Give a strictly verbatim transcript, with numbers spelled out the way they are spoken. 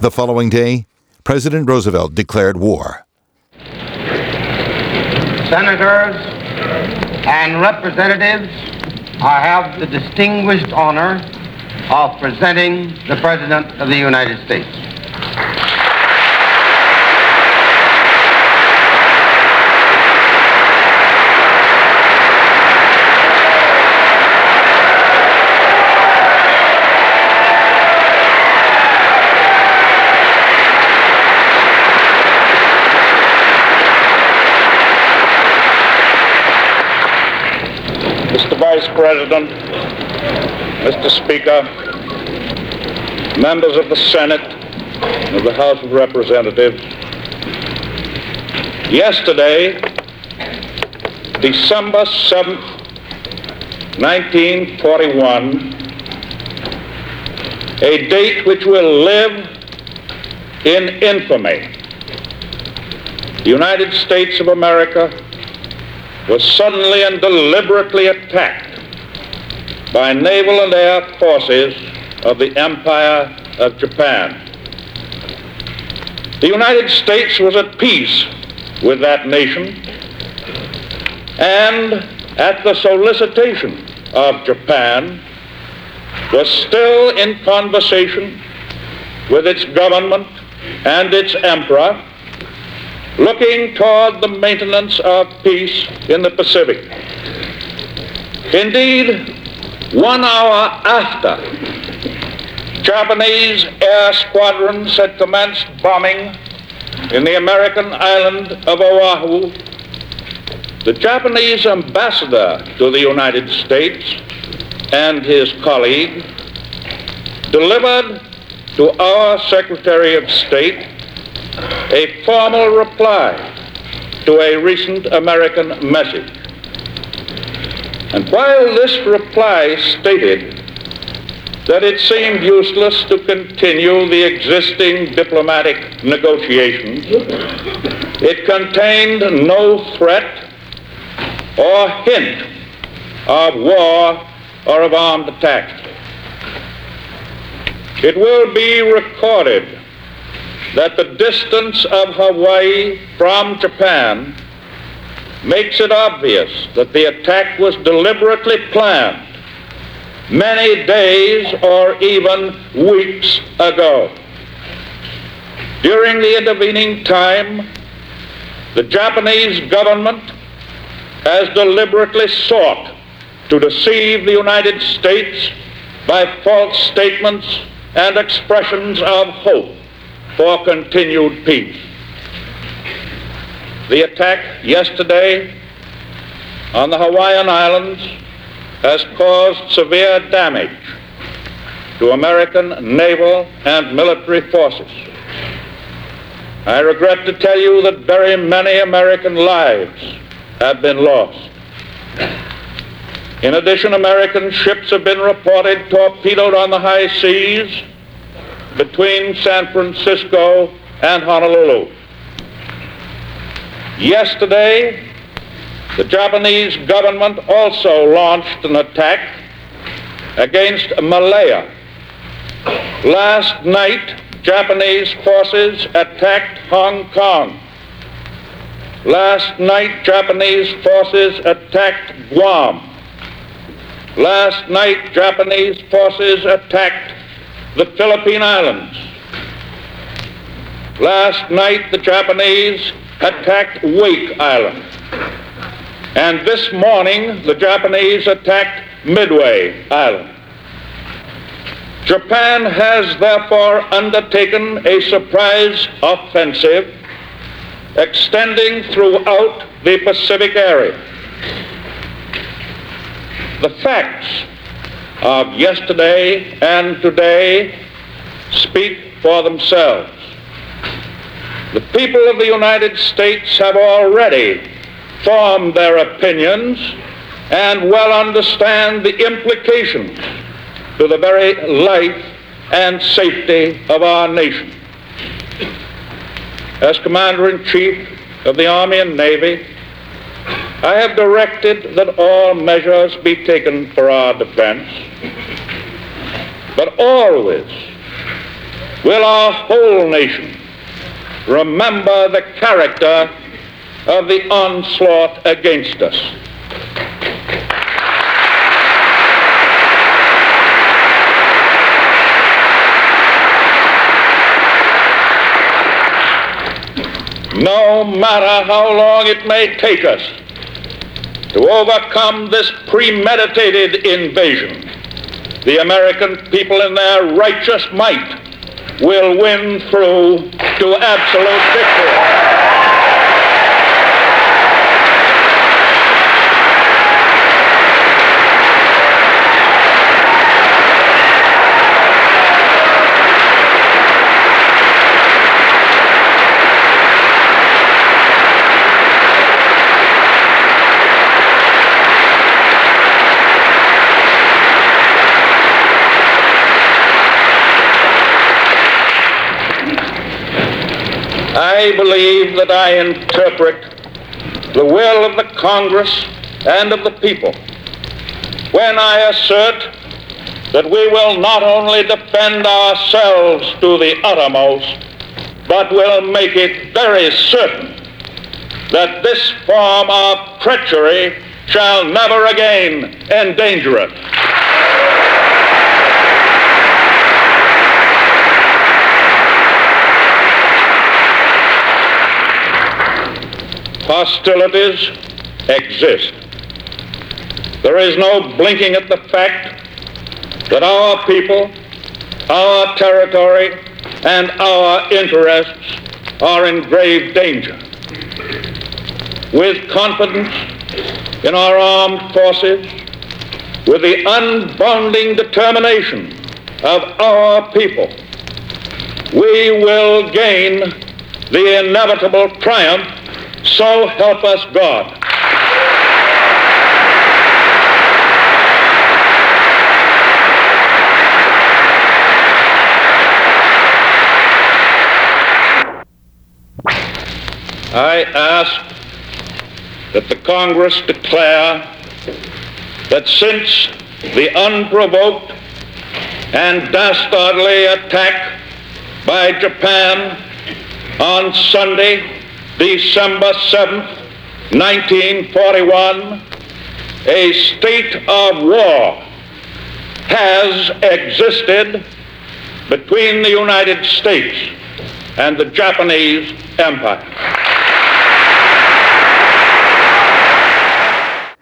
The following day, President Roosevelt declared war. Senators and representatives, I have the distinguished honor of presenting the President of the United States. Mister Vice President, Mister Speaker, members of the Senate and of the House of Representatives, yesterday, December seventh, nineteen forty-one, a date which will live in infamy, the United States of America was suddenly and deliberately attacked by naval and air forces of the Empire of Japan. The United States was at peace with that nation, and at the solicitation of Japan, was still in conversation with its government and its emperor, looking toward the maintenance of peace in the Pacific. Indeed, one hour after Japanese air squadrons had commenced bombing in the American island of Oahu, the Japanese ambassador to the United States and his colleague delivered to our Secretary of State a formal reply to a recent American message. And while this reply stated that it seemed useless to continue the existing diplomatic negotiations, it contained no threat or hint of war or of armed attack. It will be recorded that the distance of Hawaii from Japan makes it obvious that the attack was deliberately planned many days or even weeks ago. During the intervening time, the Japanese government has deliberately sought to deceive the United States by false statements and expressions of hope for continued peace. The attack yesterday on the Hawaiian Islands has caused severe damage to American naval and military forces. I regret to tell you that very many American lives have been lost. In addition, American ships have been reported torpedoed on the high seas between San Francisco and Honolulu. Yesterday, the Japanese government also launched an attack against Malaya. Last night, Japanese forces attacked Hong Kong. Last night, Japanese forces attacked Guam. Last night, Japanese forces attacked the Philippine Islands. Last night, the Japanese attacked Wake Island. And this morning, the Japanese attacked Midway Island. Japan has therefore undertaken a surprise offensive extending throughout the Pacific area. The facts of yesterday and today speak for themselves. The people of the United States have already formed their opinions and well understand the implications to the very life and safety of our nation. As Commander-in-Chief of the Army and Navy, I have directed that all measures be taken for our defense, but always will our whole nation remember the character of the onslaught against us. No matter how long it may take us to overcome this premeditated invasion, the American people in their righteous might will win through to absolute victory. I believe that I interpret the will of the Congress and of the people when I assert that we will not only defend ourselves to the uttermost, but will make it very certain that this form of treachery shall never again endanger us. Hostilities exist. There is no blinking at the fact that our people, our territory, and our interests are in grave danger. With confidence in our armed forces, with the unbounding determination of our people, we will gain the inevitable triumph. So help us God. I ask that the Congress declare that since the unprovoked and dastardly attack by Japan on Sunday, December seventh, nineteen forty-one, a state of war has existed between the United States and the Japanese Empire.